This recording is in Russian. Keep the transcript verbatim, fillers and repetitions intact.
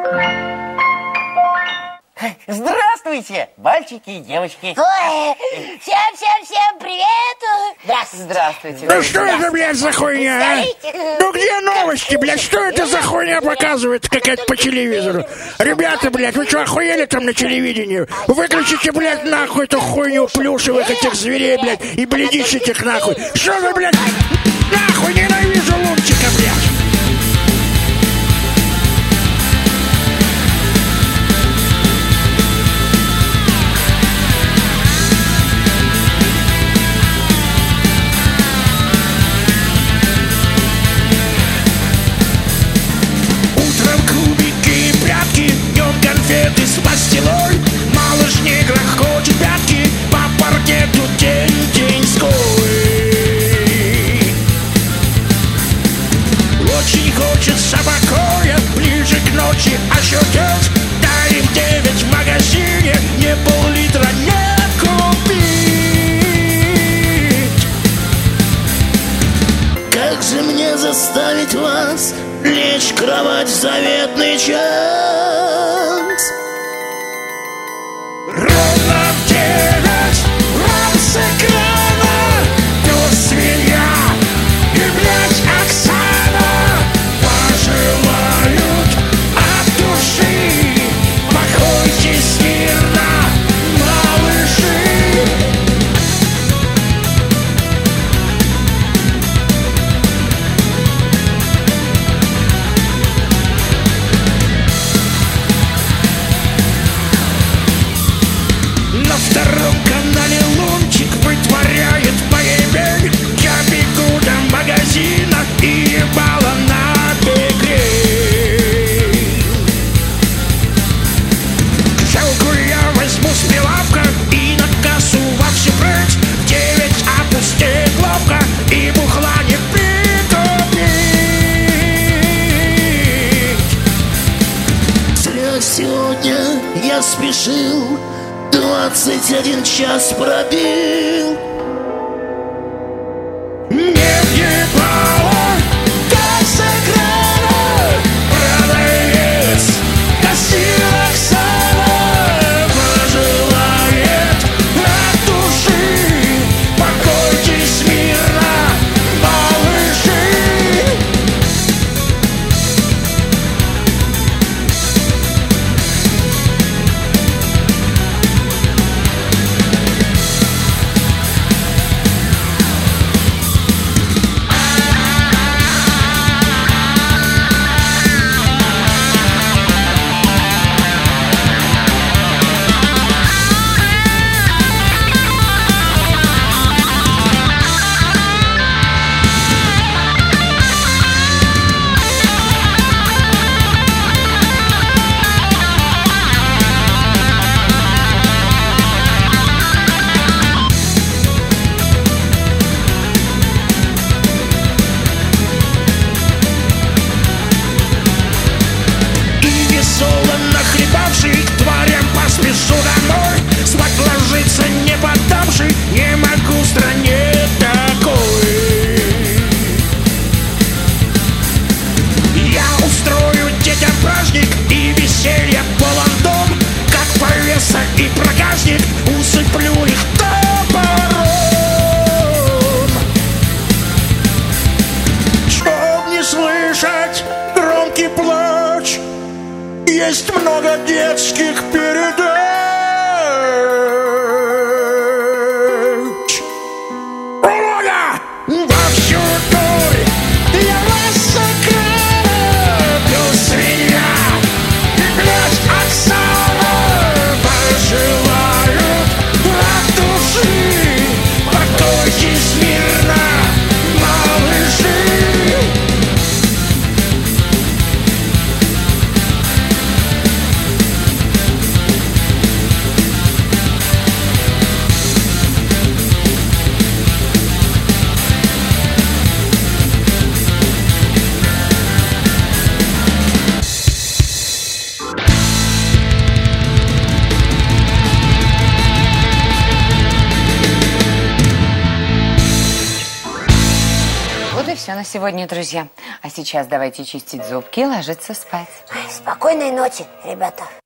Здравствуйте, мальчики и девочки. Ой, всем-всем-всем привет. Здравствуйте. Здравствуйте. Ну что это, блядь, за хуйня, а? Ну где новости, блядь? Что это за хуйня показывает какая-то по телевизору? Ребята, блядь, вы что, охуели там на телевидении? Выключите, блядь, нахуй эту хуйню плюшевых этих зверей, блядь, и блядись этих нахуй. Что вы, блядь, нахуй, ненавижу Лунтика, блядь. Конфеты с пастилой, малыш не грохочет пятки, по паркету день-деньской. Очень хочется покоя, ближе к ночи ощутить. Дарим девять в магазине, не пол-литра не купить. Как же мне заставить вас лечь в кровать в заветный час? Ровно в девять вам с экрана пёс, свинья и, блядь, Оксана пожелают от души. Покойте смирно, малыши. На втором канале Лунтик вытворяет поебень. Я бегу до магазина и ебало набегрей. Жалку я возьму с прилавка и на кассу во всю прыть. В девять опустеет ловко и бухла не прикупить. Зря сегодня я спешил, двадцать один час пробил. Не въебало, как с экрана продавец кассир Оксана пожелает от души. Покойтесь мирно, малыши. Тварям поспешу домой, спать ложиться не поддавший, не могу в стране такой. Я устрою детям праздник и веселье полон дом, как повеса и проказник, усыплю их топором. Чтоб не слышать громкий плач, есть много детских передач. Володя! Вовсю дуй! Я вас с экрана, пёс, свинья и, блядь, Оксана пожелают от души. Покойтесь мирно, малыши. сегодня, друзья. А сейчас давайте чистить зубки и ложиться спать. Спокойной ночи, ребята.